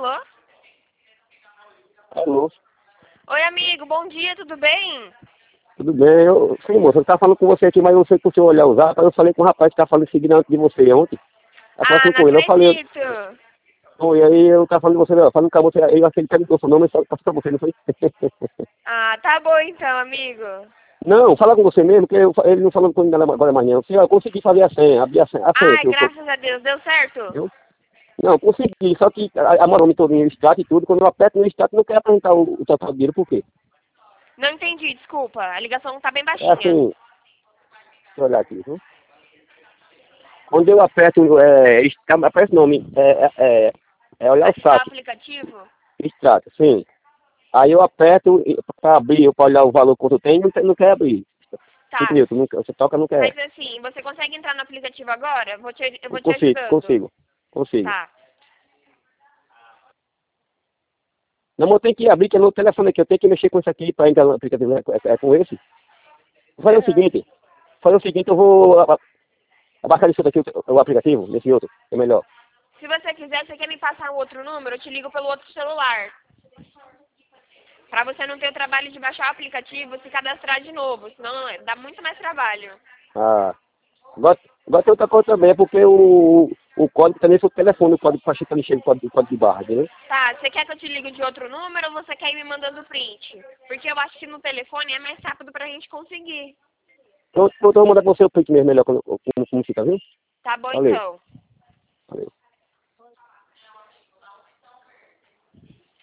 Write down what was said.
Alô? Alô, Oi, amigo, bom dia, tudo bem? tudo bem? Sim, moça, eu estava falando com você aqui, mas eu não sei se você olhar o zap, aí eu falei com o rapaz que estava falando seguindo antes de você ontem. Aí Ah, falando não com ele, eu falei, acredito. foi, aí eu estava falando com você, falando com você, aí eu achei que ele perguntou seu nome, só passou pra você, não foi? Ah, tá bom então, amigo. Não, fala com você mesmo, que ele não falou com ninguém agora amanhã. Eu consegui fazer a senha, abrir a senha Ai, que eu graças a Deus, deu certo? viu? Não, consegui, só que a marome todinha, o extrato e tudo, quando eu aperto no extrato, não quer apresentar o total de dinheiro, por quê? Não entendi, desculpa, a ligação tá bem É baixinha. assim, deixa eu olhar aqui, viu? Quando eu aperto, aparece o nome, olhar o Ativar o saque, aplicativo? extrato, sim. Aí eu aperto para abrir, para olhar o valor quanto tem, não quer abrir. 5 Tá, minutos, você toca, não quer. mas assim, você consegue entrar no aplicativo agora? Eu vou te Consigo, ajudando. consigo, consigo. Tá. Não, mas eu tenho que abrir, que é no telefone aqui, eu tenho que mexer com isso aqui para entrar no aplicativo, é com esse. Vou fazer Aham. o seguinte, eu vou abaixar isso daqui, o aplicativo, nesse outro, é melhor. Se você quiser, você quer me passar um outro número? Eu te ligo pelo outro celular. Pra você não ter o trabalho de baixar o aplicativo e se cadastrar de novo, senão dá muito mais trabalho. Ah, agora tem outra coisa também, é porque o código também foi o telefone, o código para chicar mexer, o código de barra, entendeu? Tá, você quer que eu te ligue de outro número ou você quer ir me mandando print? Porque eu acho que no telefone é mais rápido pra gente conseguir. Então eu vou mandar para você o print mesmo, melhor, como fica, viu? Tá bom Valeu. então. Valeu.